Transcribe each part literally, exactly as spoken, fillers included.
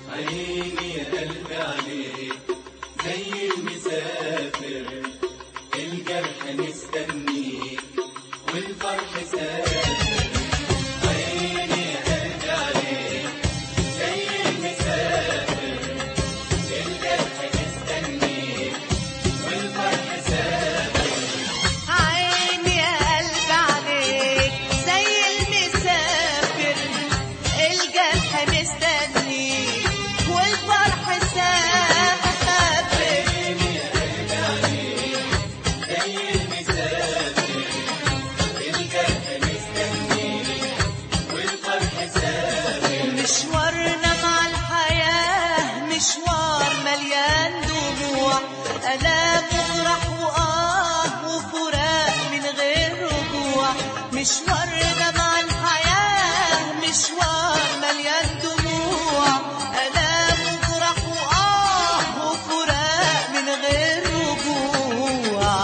عيني يا قلبي عليك زي المسافر، الجرح مستنيك والفرح سافر. عيني يا قلبي عليك زي المسافر، الجرح مستنيك والفرح سافر. عيني يا قلبي عليك زي المسافر، الجرح مستنيك والفرح سافر. عيني يا قلبي عليك زي المسافر، الجرح مستنيك والفرح سافر. مشوارنا مع الحياة مشوار مليان دموع، آلام وفرح وآه وفراق من غير رجوع. مشوارنا مع الحياة مشوار مليان دموع، آلام وفرح وآه وفراق من غير رجوع.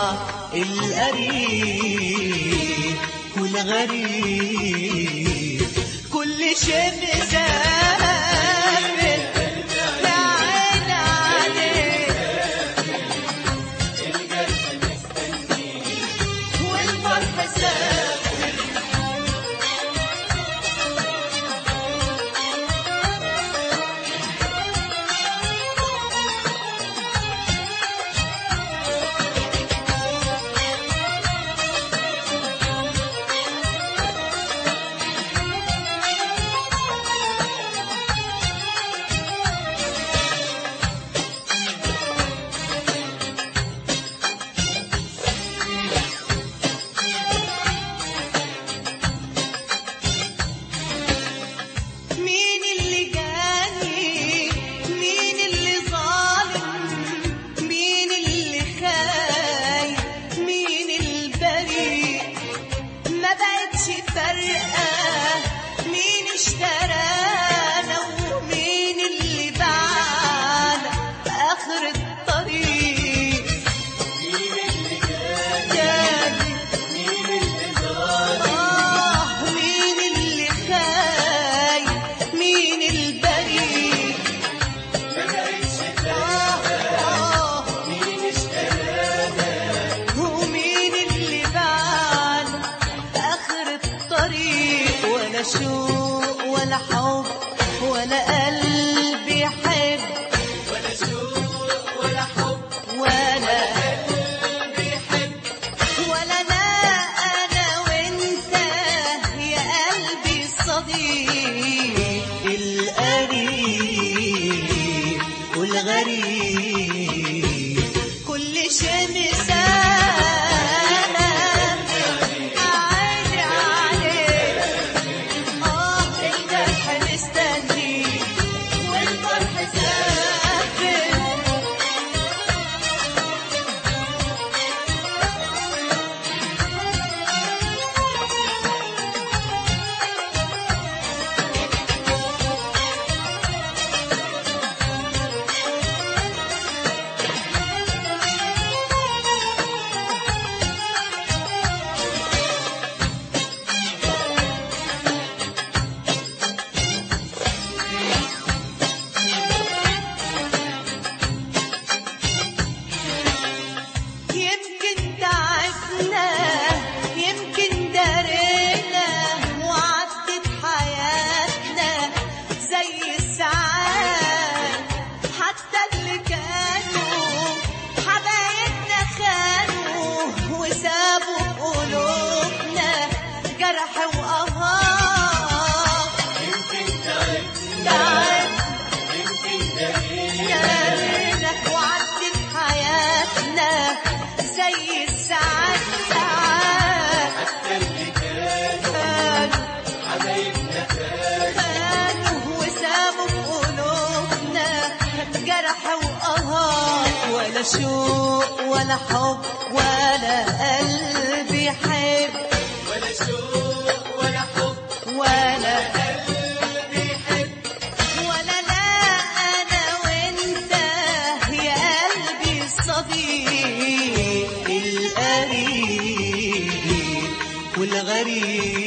القريب والغريب كل شيء مسافر، يا عين عليك الجرح مستنيك والفرح سافر. مين اللي جاني؟ مين اللي ظالم؟ مين اللي خايف؟ مين البريء؟ ما بقتش فارقة مين اشترانا ومين اللي باعنا آخر الطريق. مين اللي جاني جاني مين اللي ظالم آه مين اللي خايف؟ مين البريء؟ ما بقتش آه آه مين اشترانا ومين اللي باعنا آخر الطريق. ولا شوق ولا حب ولا قلب يحب، ولا شوق ولا حب ولا قلبي يحب. ولا أنا أنا وأنت يا قلبي الصديق. القريب والغريب كل شيء مسافر، عيني عليك آه الجرح مستنيك والفرح سافر. يمكن تعبنا يمكن دارينا وعدت حياتنا زي الساعات، حتى اللي كانوا حبايبنا خانوا وسابوا قلوبنا جرح وقهار. يمكن تعبنا تعب يمكن دارينا دارينا وعدت حياتنا زي الساعات ساعات. حتى اللي كانوا كانوا حبايبنا خانوا وسابوا قلوبنا جرح وقهار. ولا شوق ولا حب ولا قلب يحب، ولا شوق ولا حب ولا قلبي يحب. ولا لا أنا وأنت يا قلبي الصديق. القريب والغريب